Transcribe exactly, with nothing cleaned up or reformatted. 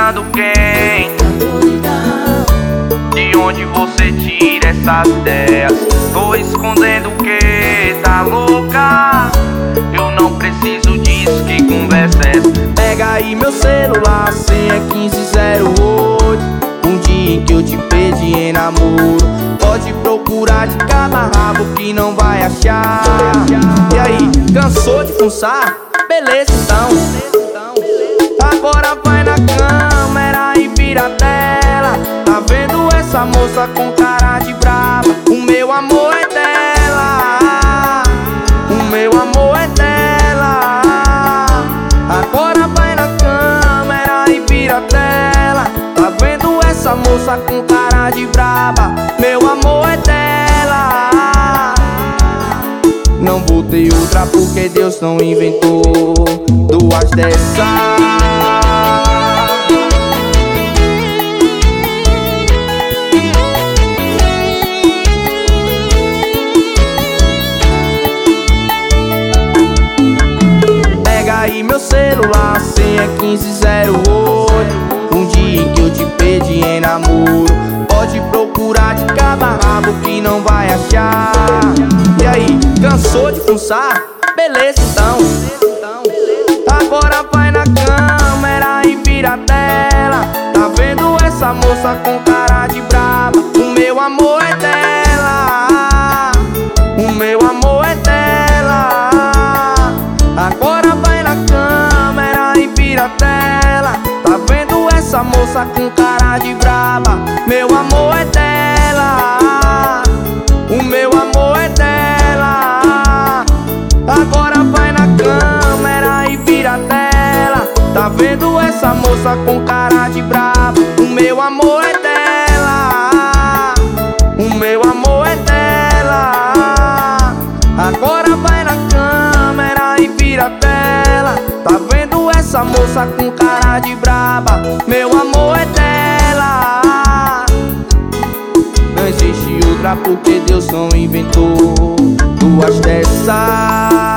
ligando quem? De onde você tira essas ideias? Tô escondendo o que? Tá louca? Eu não preciso disso, que conversa é essa? Pega aí meu celular, a senha é quinze zero oito. Um dia em que eu te pedi em namoro. Pode procurar de cabo a rabo que não vai achar. E aí, cansou de fuçar? Beleza então. Agora vai na câmera e vira a tela. Tá vendo essa moça com cara de brava? O meu amor é dela. O meu amor é dela. Agora vai na câmera e vira a tela. Tá vendo essa moça com cara de brava? Meu amor é dela. Não botei outra porque Deus não inventou duas dessas. Aí meu celular, a senha é quinze zero oito. Um dia em que eu te pedi em namoro. Pode procurar de cabo a rabo que não vai achar. E aí, cansou de fuçar? Beleza então. Agora vai na câmera e vira a tela. Tá vendo essa moça com cara de brava? O meu amor é dela. O meu amor é dela. Agora vai na câmera e vira a tela. Tá vendo essa moça com cara de brava? Meu amor é dela. O meu amor é dela. Agora vai na câmera e vira a tela. Tá vendo essa moça com cara de brava? O meu amor é dela. O meu amor é dela. Agora vai na câmera e vira a tela. Tá vendo essa moça com cara de braba? Meu amor é dela. Não existe outra porque Deus não inventou duas dessas.